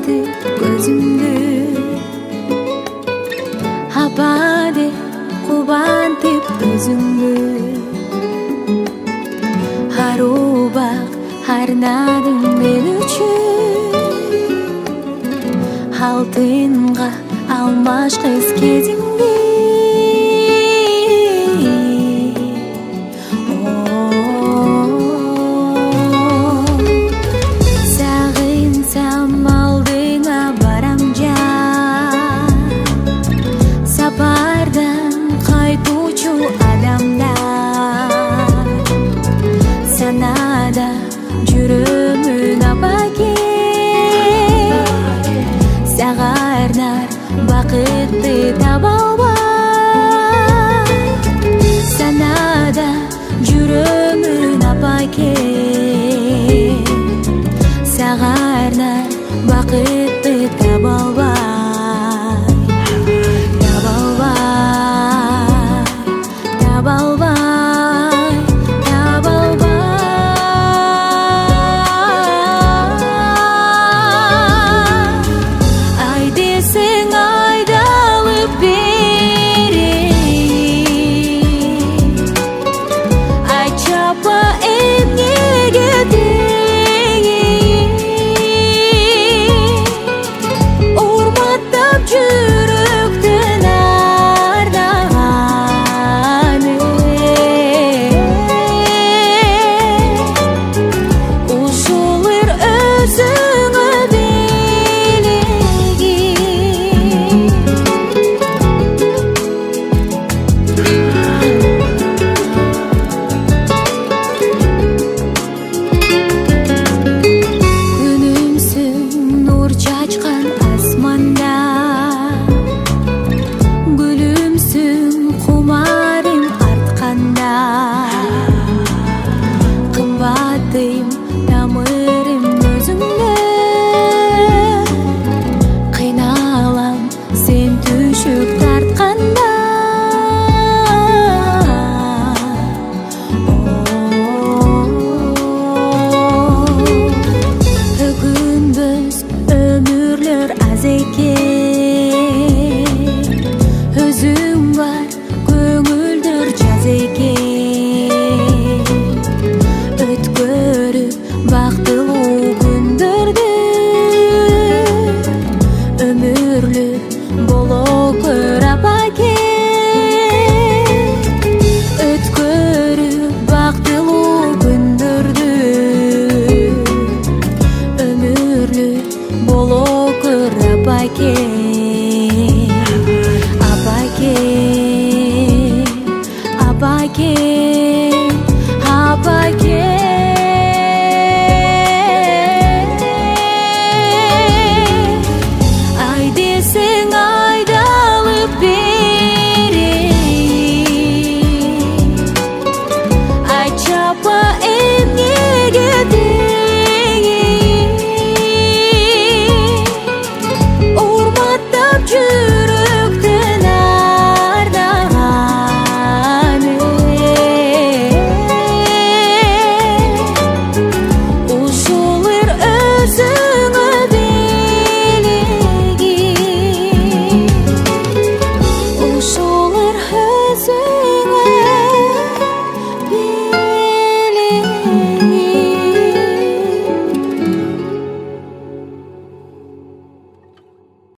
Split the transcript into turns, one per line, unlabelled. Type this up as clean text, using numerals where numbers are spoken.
кубантып көзүмдү, абады кубантып өзүңдү. Арубак арнадың мен үчүн, алтынга алмашкыс кезиңди. Сагынсам алдыңа барам жан, сапардан кайтуучу адамдар санада жүрөмүн апаке. Сага арнар бакытты таба албай, санада жүрөмүн апаке. Сага арнар бакытты таба албай, таба албай, таба албай, таба албай. Ай десең айдалып берейин, айтчы апа эмнеге жүрөктөн ардаганы, ушулар өзүңө белегин. Күнүмсүң нур чачкан асманда, кумарым артканда, кымбатым тамырым өзүңдө. Кыйналам сен түшүк тартканда, өкүнбөс өмүрлөр аз экен, өзүң бар көңүлдөр жаз экен. Өткөрүп бактылуу күндөрдү, өмүрлүк боло көр апаке. Өткөрүп бактылуу күндөрдү, өмүрлүк боло көр апаке.